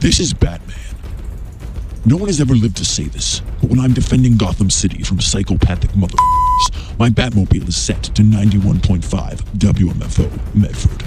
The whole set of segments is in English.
This is Batman. No one has ever lived to say this, but when I'm defending Gotham City from psychopathic motherfuckers, my Batmobile is set to 91.5 WMFO Medford.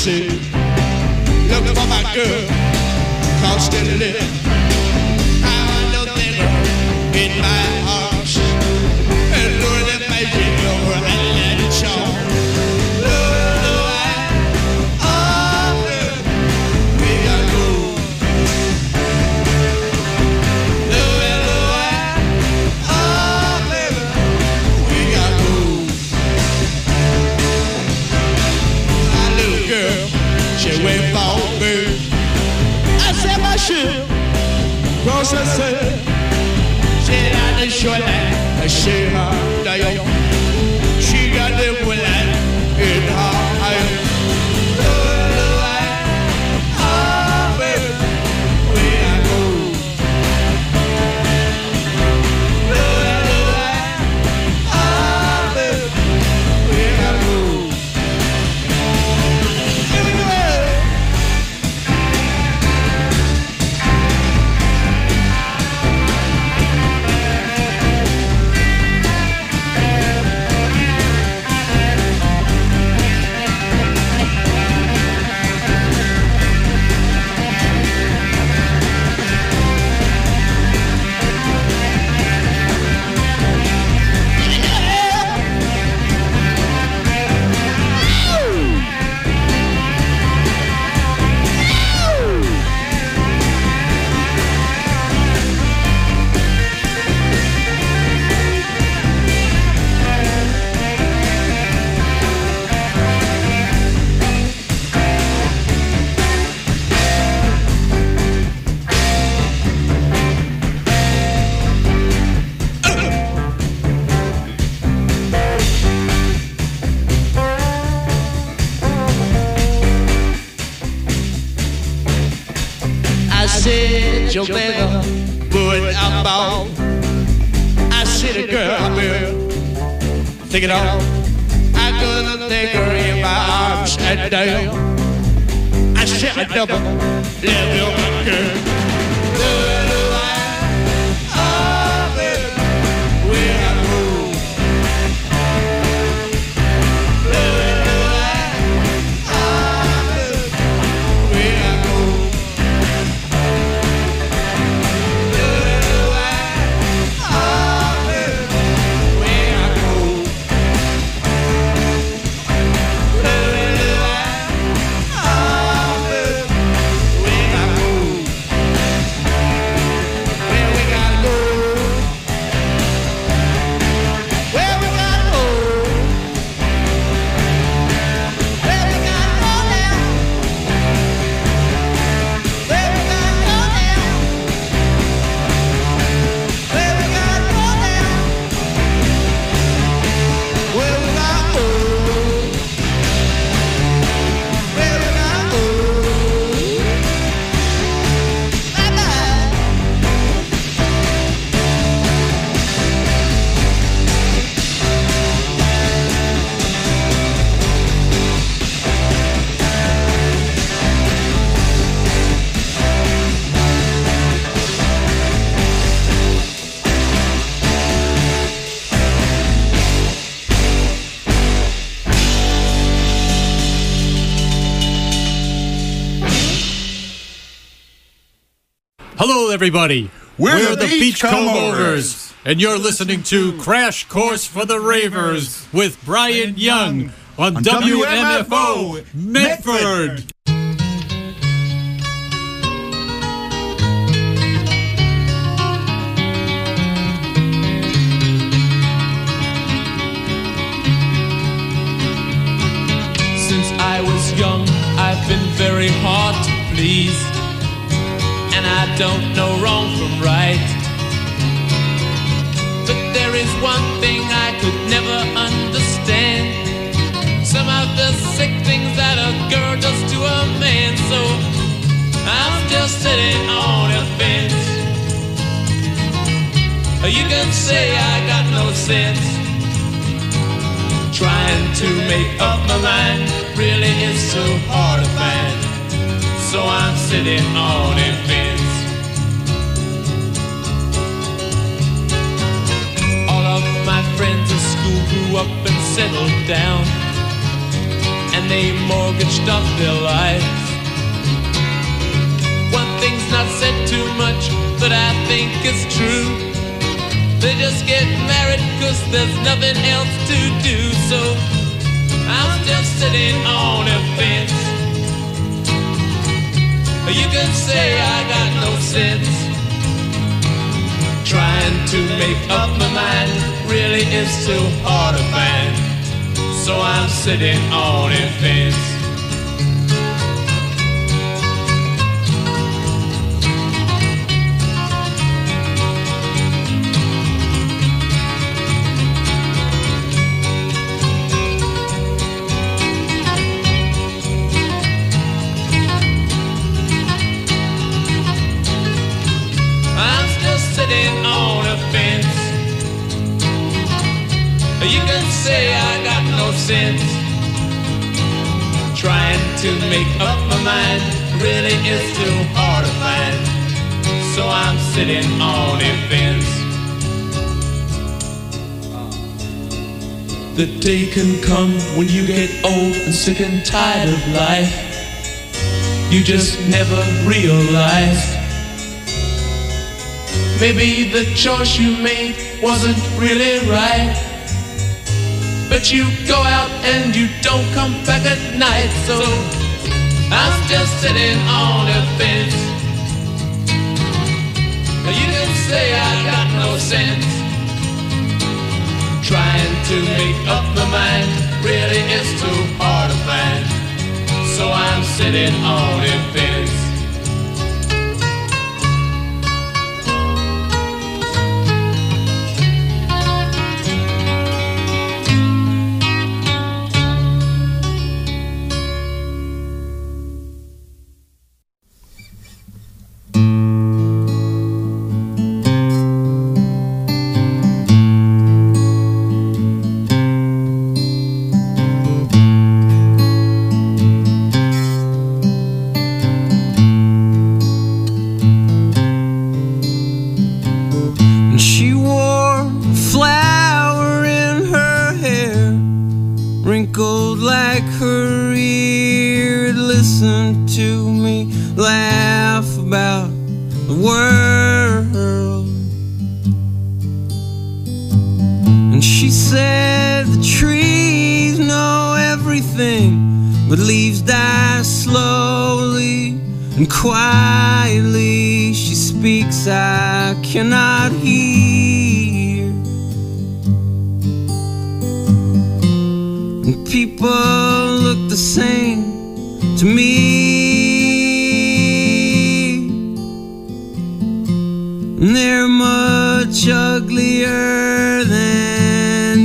said, look for my girl, constantly. I know them in my arms, and Lord, that may be your Atlantic charm. Cross the sea, she got the short line, she got the young, she got the woolline in her eye. Oh, baby, where I go? Oh, baby, where I go? Here we go. Your beggar, would I bow? I see the girl, I will take it off. I couldn't take her in my arms and down. I said I never let you my girl. Oh, baby, where I go? Hello, everybody. We're the Beachcombers, and you're listening to Crash Course for the Ravers with Brian Young on WMFO Medford. Since I was young, I've been very hard to please, and I don't know wrong from right. But there is one thing I could never understand, some of the sick things that a girl does to a man. So I'm just sitting on a fence. You can say I got no sense. Trying to make up my mind really is so hard to find. So I'm sitting on a fence. All of my friends at school grew up and settled down, and name mortgaged up their lives. One thing's not said too much, but I think it's true. They just get married 'cause there's nothing else to do. So I'm still sitting on a fence. You can say I got no sense. Trying to make up my mind really is too hard to find. So I'm sitting on a fence. On a fence. You can say I got no sense. Trying to make up my mind really is too hard to find. So I'm sitting on a fence. The day can come when you get old and sick and tired of life. You just never realize maybe the choice you made wasn't really right. But you go out and you don't come back at night. So I'm just sitting on a fence. You can say I got no sense. Trying to make up my mind really is too hard to find. So I'm sitting on a fence. Wrinkled like her ear, listen to me laugh about the world. And she said the trees know everything, but leaves die slowly and quietly. She speaks I cannot hear. And people look the same to me. And they're much uglier than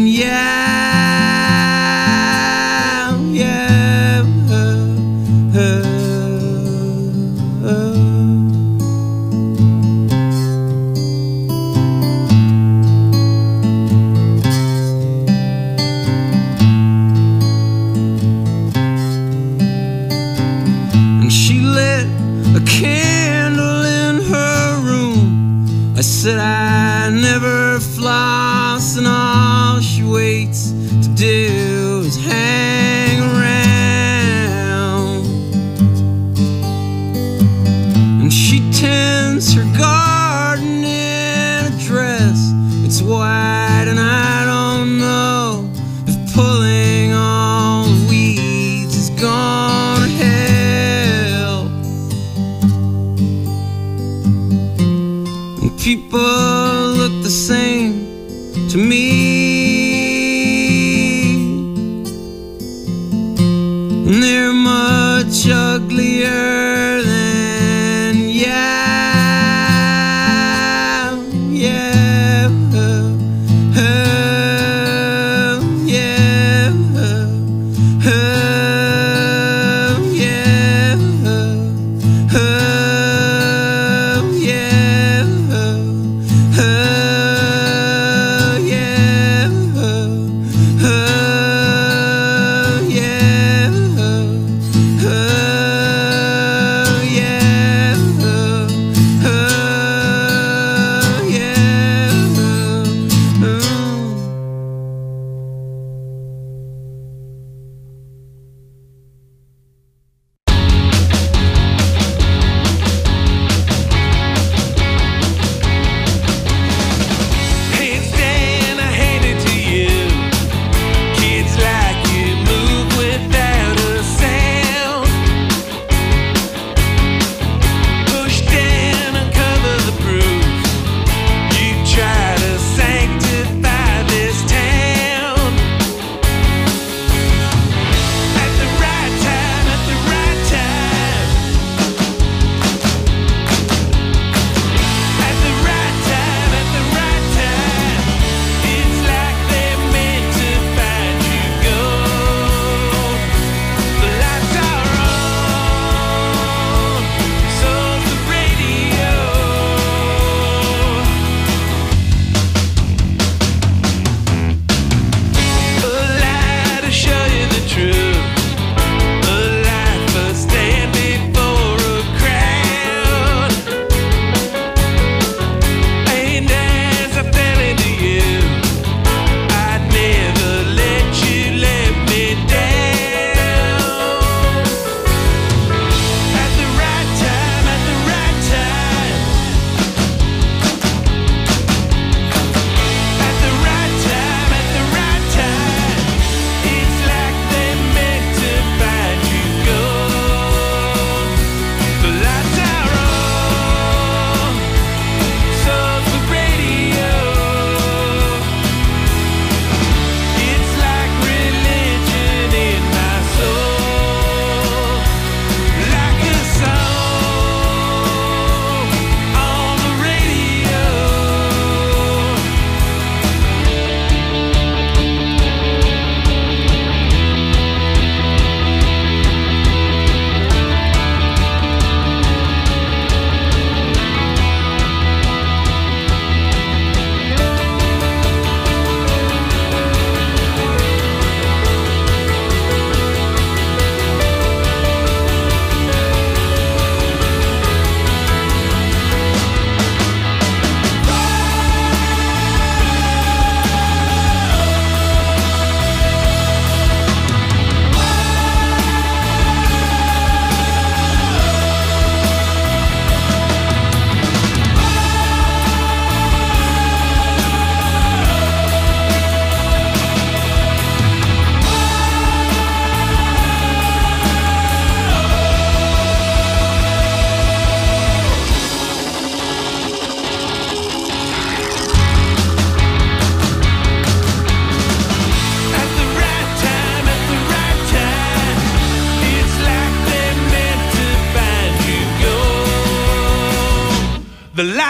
a candle in her room. I said I never floss, and all she waits to do is hang around. And she tends her garden in a dress. It's white and I don't know if pulling all the weeds is gonna help. People look the same to me.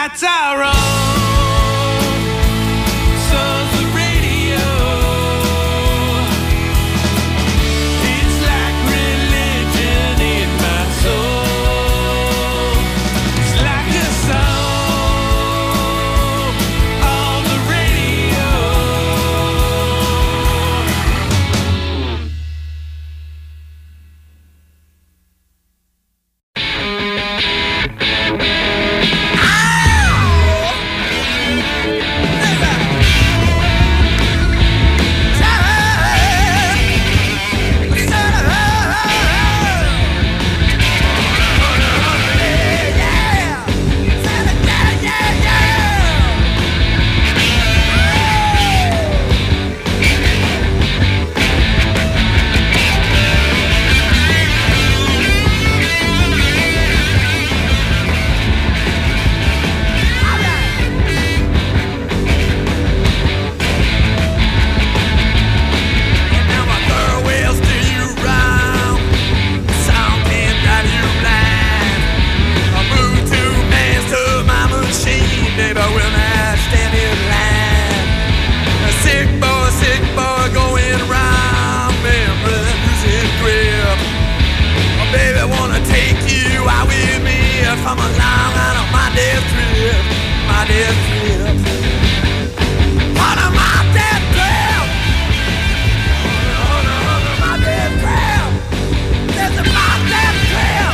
rights are wrong. So's the radio. It's like religion in my soul. It's like a song on the radio. Come along on my death trip, my death trip. On my death trip, on my death trip. This is my death trip.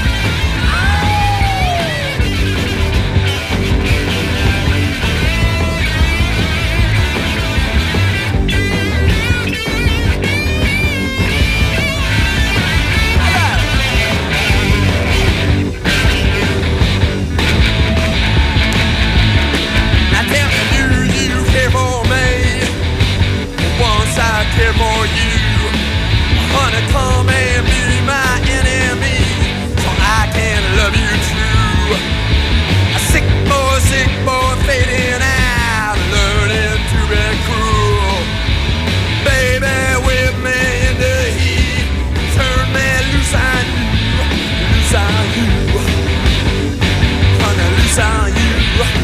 Care for you, honey, come and be my enemy, so I can love you true. A sick boy fading out, learning to be cruel. Baby, whip me in the heat, turn me loose on you, honey, loose on you,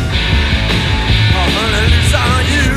honey, loose on you.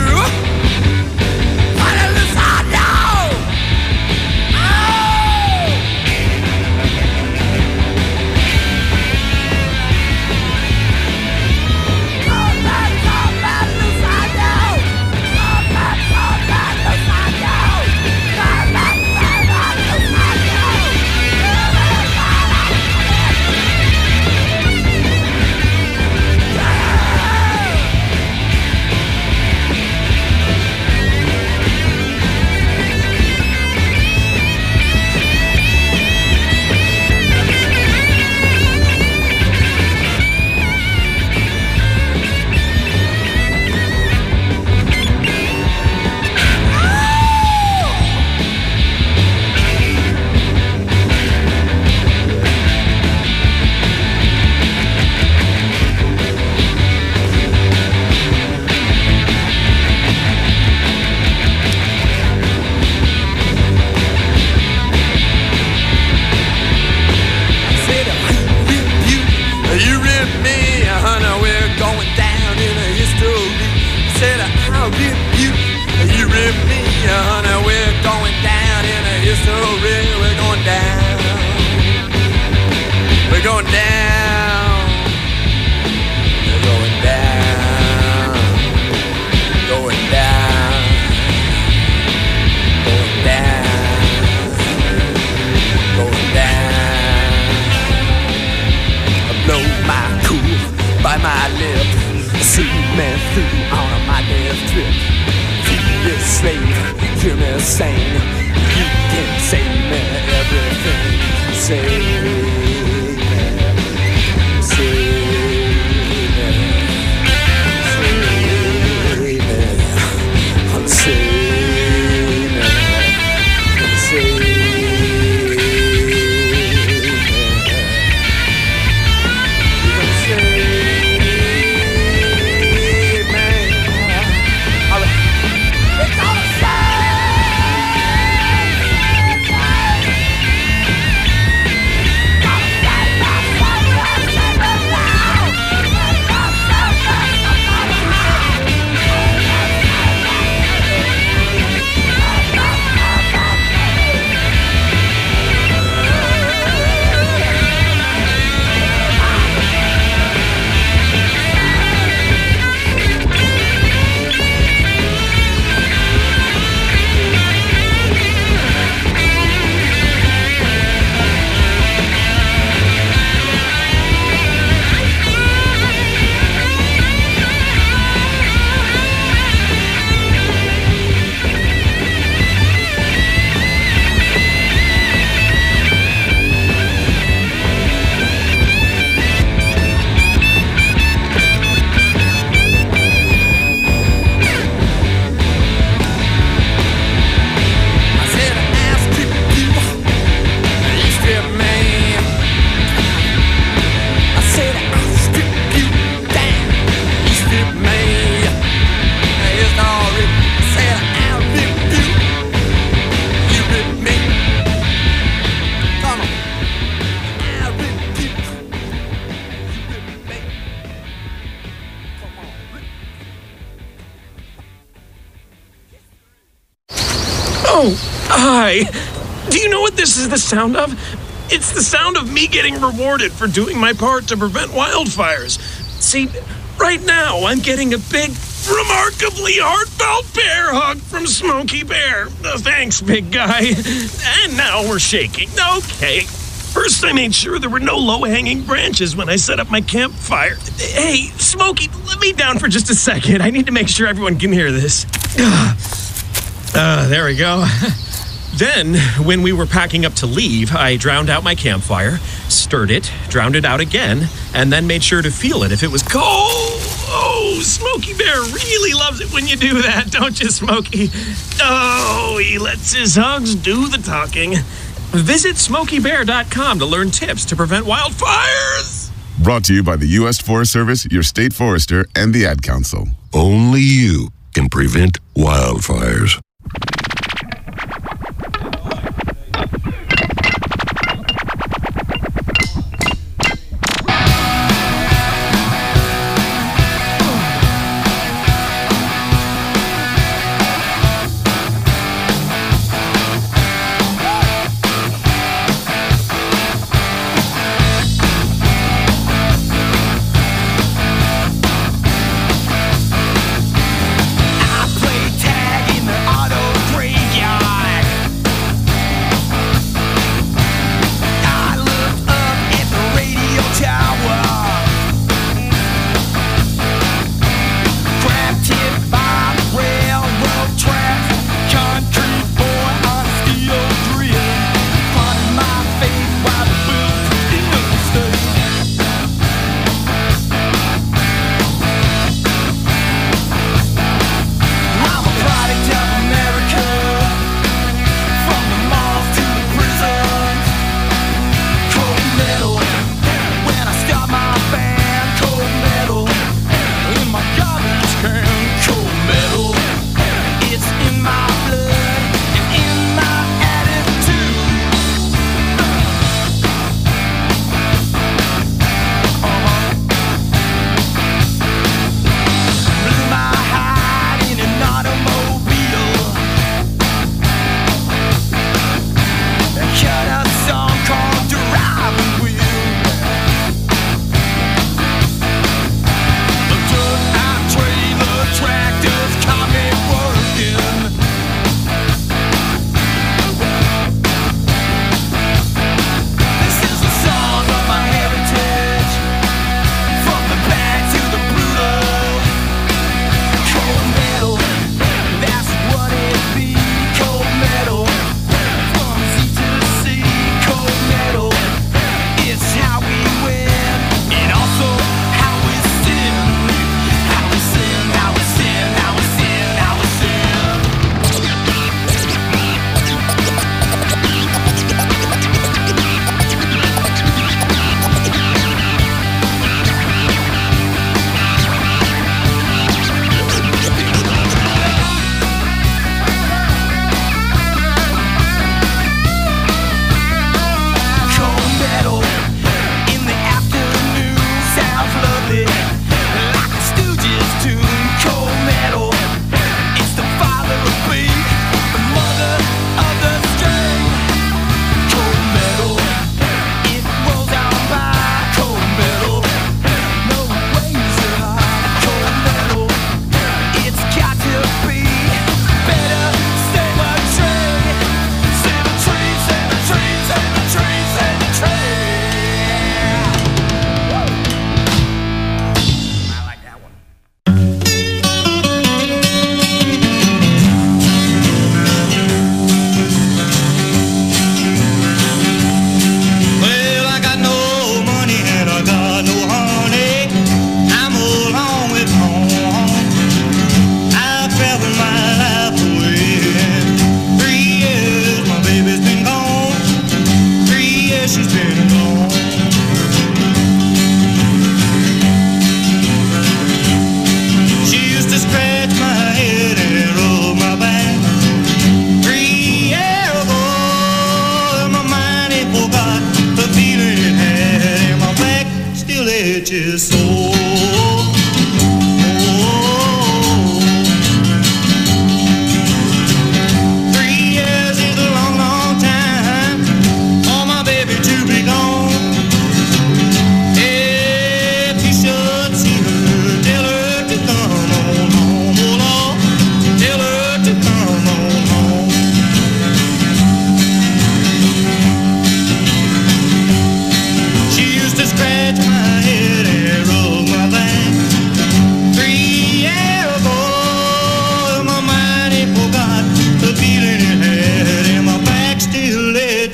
Oh, hi. Do you know what this is the sound of? It's the sound of me getting rewarded for doing my part to prevent wildfires. See, right now I'm getting a big, remarkably heartfelt bear hug from Smokey Bear. Thanks, big guy. And now we're shaking. Okay. First, I made sure there were no low-hanging branches when I set up my campfire. Hey, Smokey, let me down for just a second. I need to make sure everyone can hear this. There we go. Then, when we were packing up to leave, I drowned out my campfire, stirred it, drowned it out again, and then made sure to feel it if it was cold. Oh, Smokey Bear really loves it when you do that, don't you, Smokey? Oh, he lets his hugs do the talking. Visit SmokeyBear.com to learn tips to prevent wildfires. Brought to you by the U.S. Forest Service, your state forester, and the Ad Council. Only you can prevent wildfires.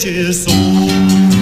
precious soul.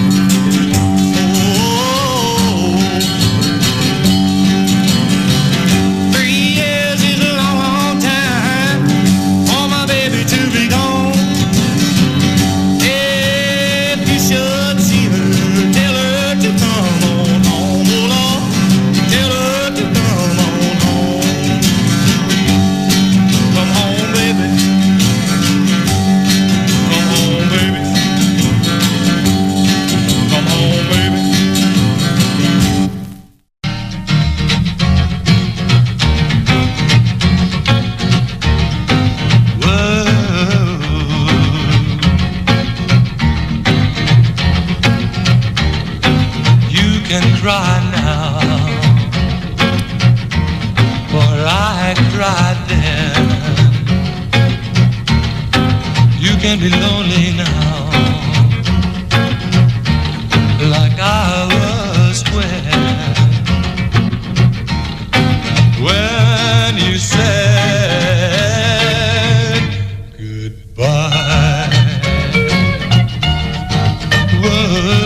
Cry now, for I cried then. You can be lonely now, like I was when you said goodbye. Whoa.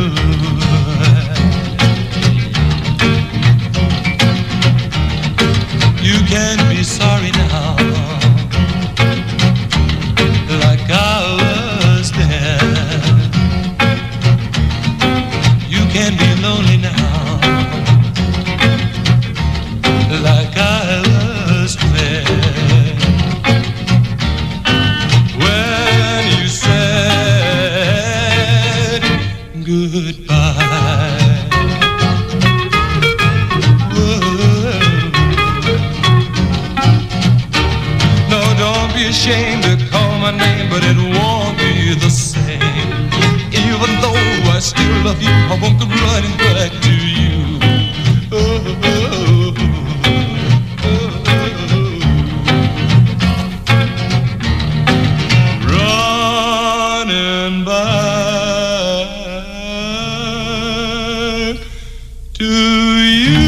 You can be sorry now, like I was then. You can be lonely now, like I was when you said goodbye. Ashamed to call my name, but it won't be the same. Even though I still love you, I won't go running back to you. Running back to you.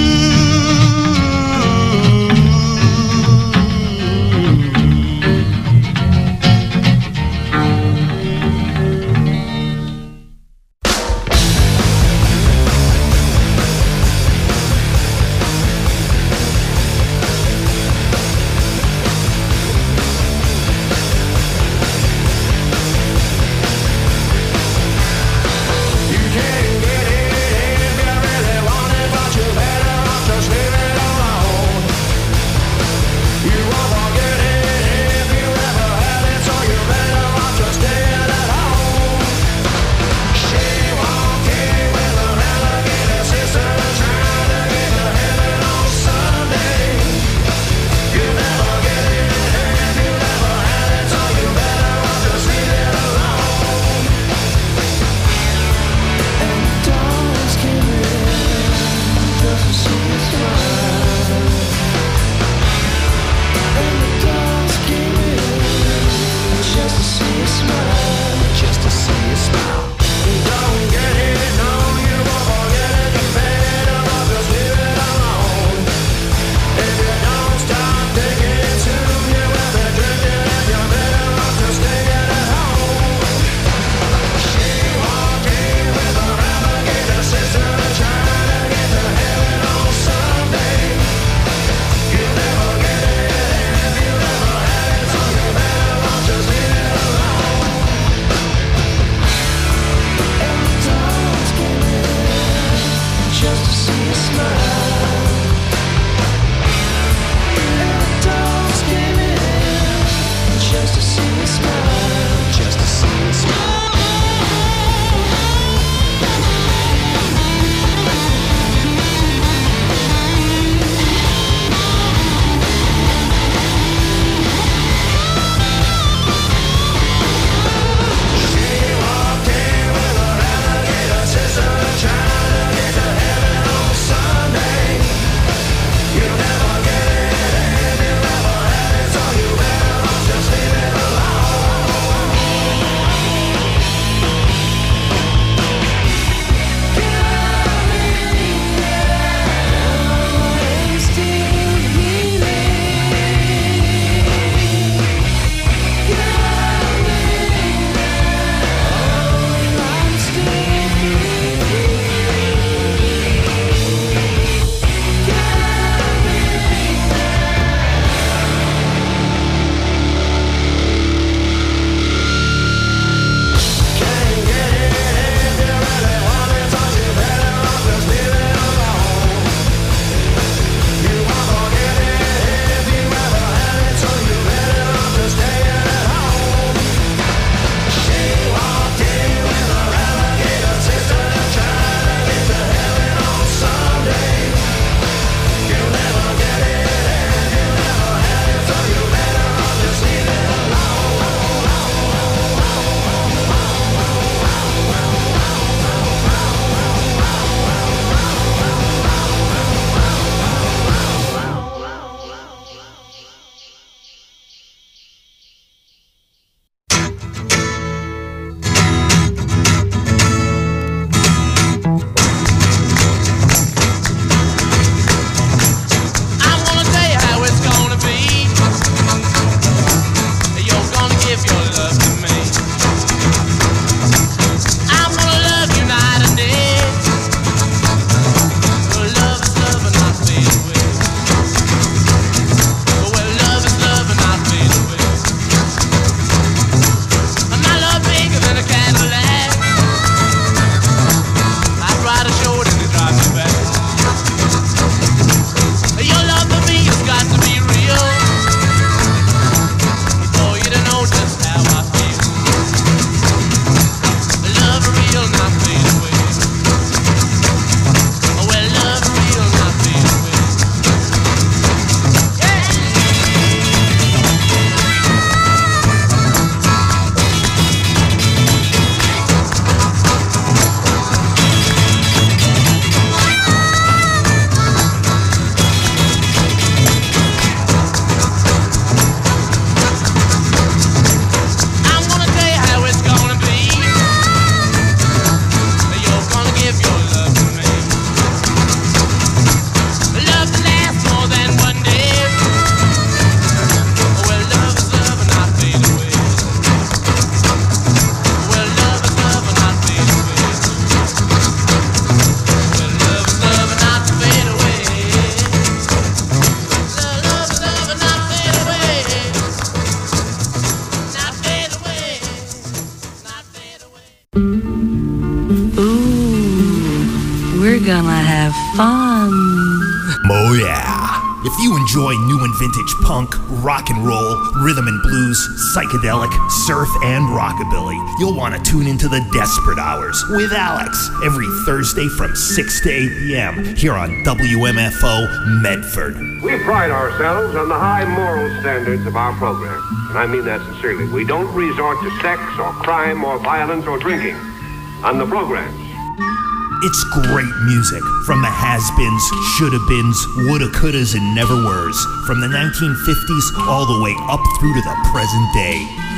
We're gonna have fun. Oh yeah. If you enjoy new and vintage punk, rock and roll, rhythm and blues, psychedelic, surf, and rockabilly, you'll want to tune into the Desperate Hours with Alex every Thursday from 6 to 8 p.m. here on WMFO Medford. We pride ourselves on the high moral standards of our program, and I mean that sincerely. We don't resort to sex or crime or violence or drinking on the programs. It's great music from the has-beens, shoulda-beens, woulda-couldas, and never-weres. From the 1950s all the way up through to the present day.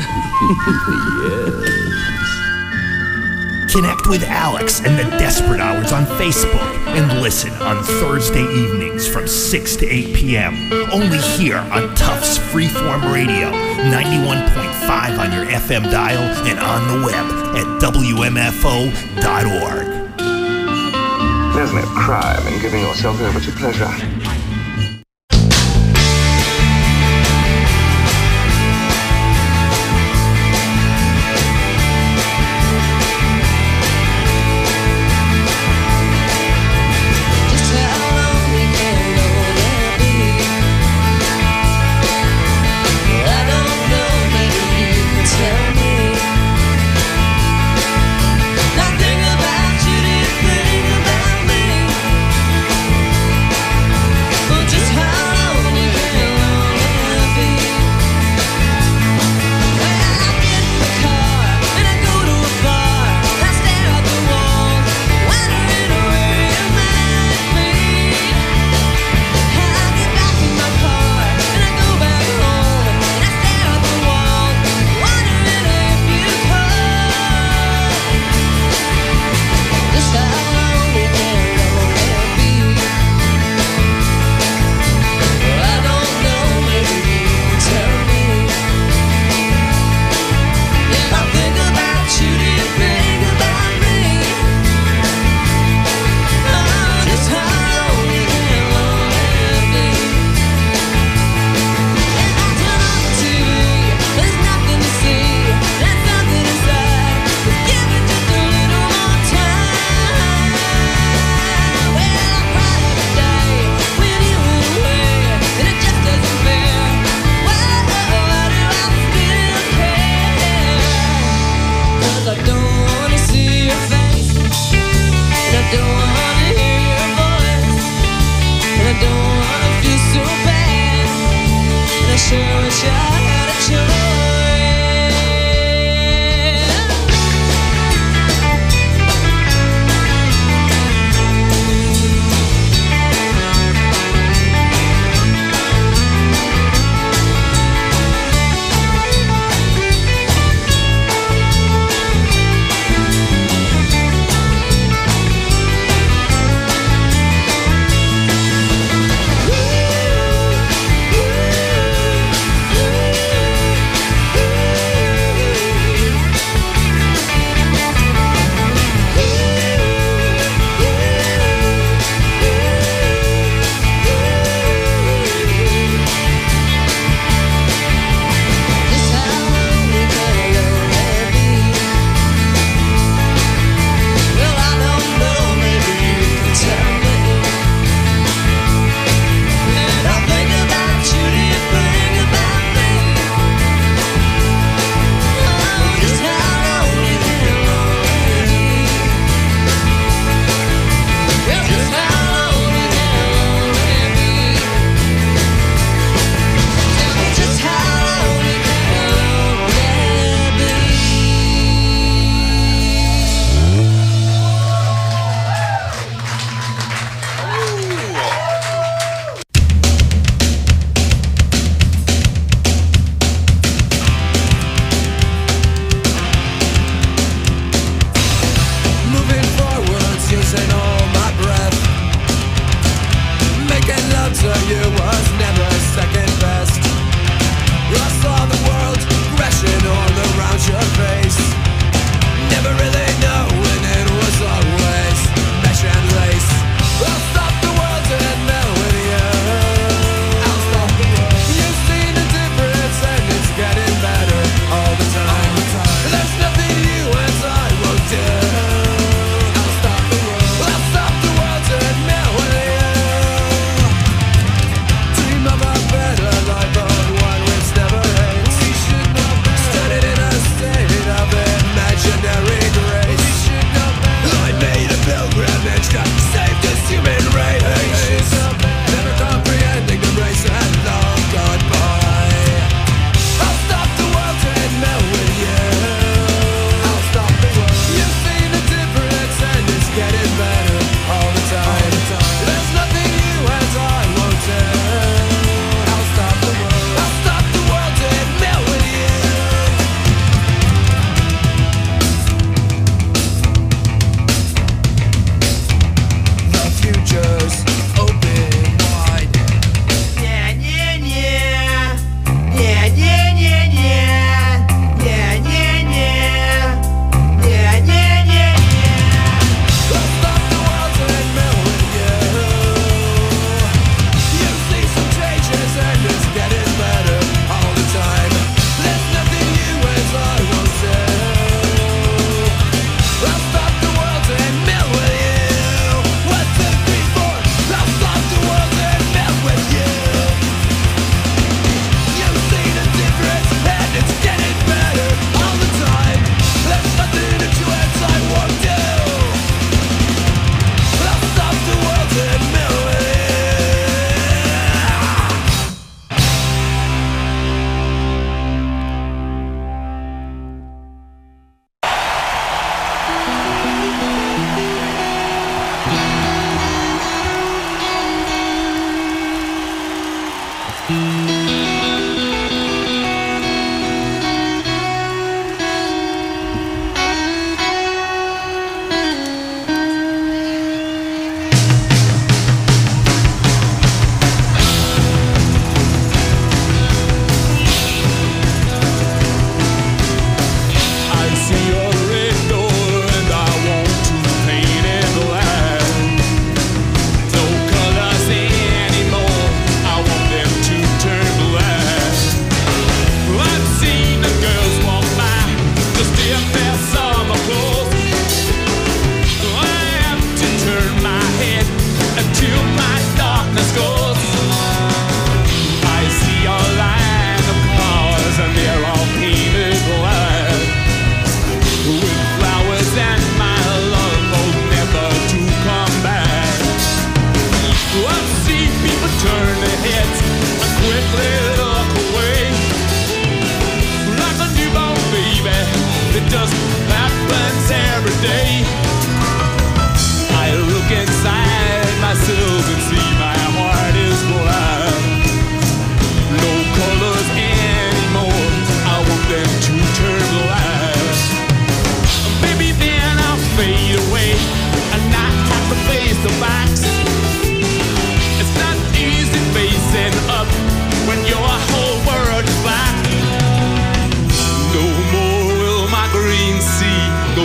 Yes. Connect with Alex and the Desperate Hours on Facebook and listen on Thursday evenings from 6 to 8 p.m. Only here on Tufts Freeform Radio, 91.5 on your FM dial and on the web at WMFO.org. There's no crime in giving yourself over to pleasure.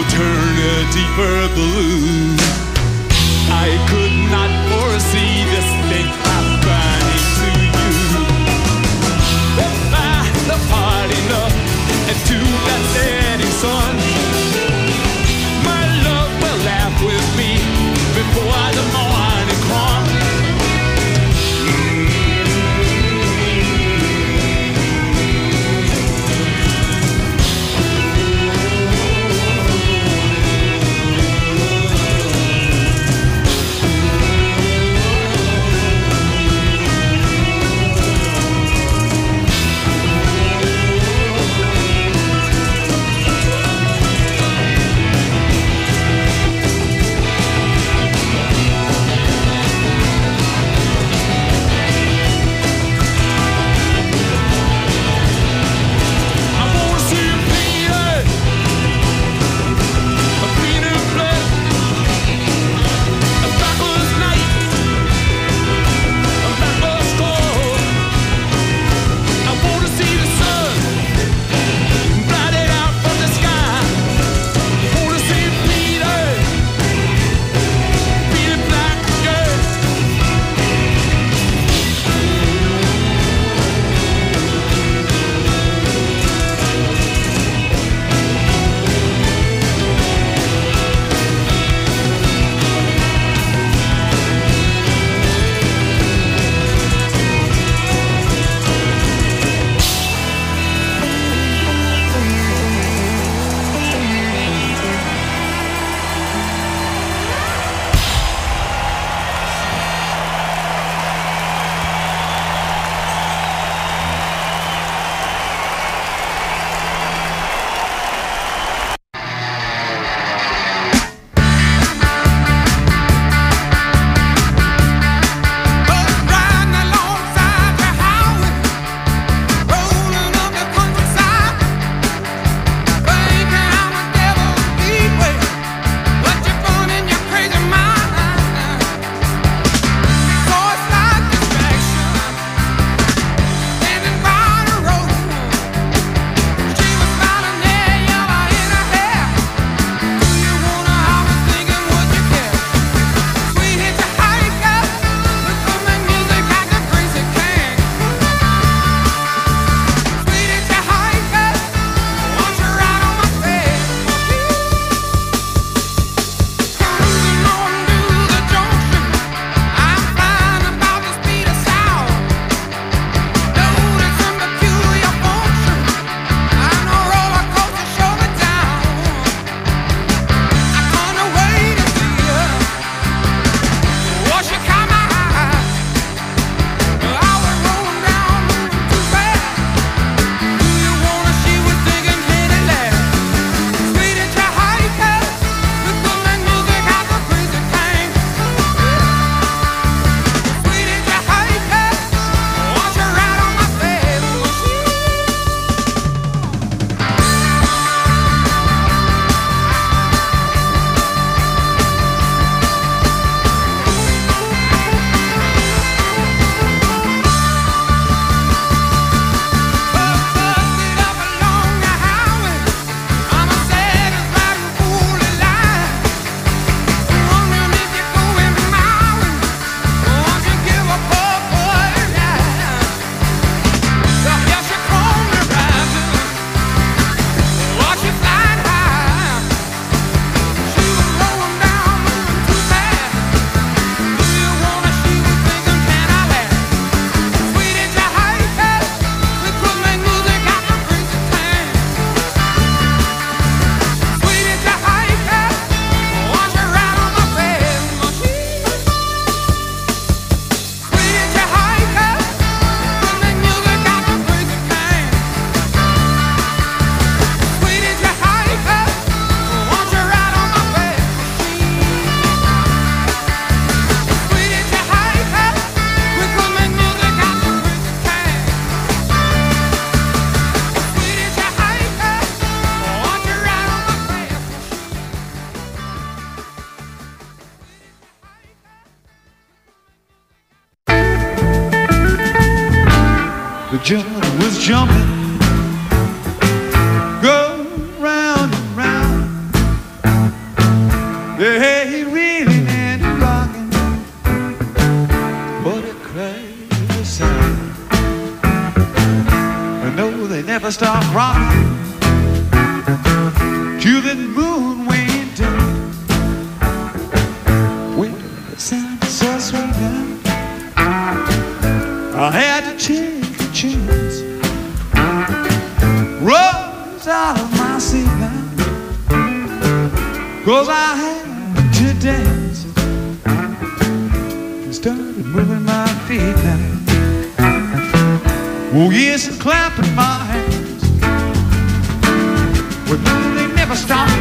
eternity for blue. I could not foresee this thing happening to you. If I love hard enough and to that setting sun, my love will laugh with me before the morning comes. jug was jumping, go round and round. till the moon went down. Well, it sounded so sweet now. I had to take a chance. Rose out of my seat now, 'cause I had to dance. And started moving my feet now. Oh yes, and clapping my hands. Well, they never stopped.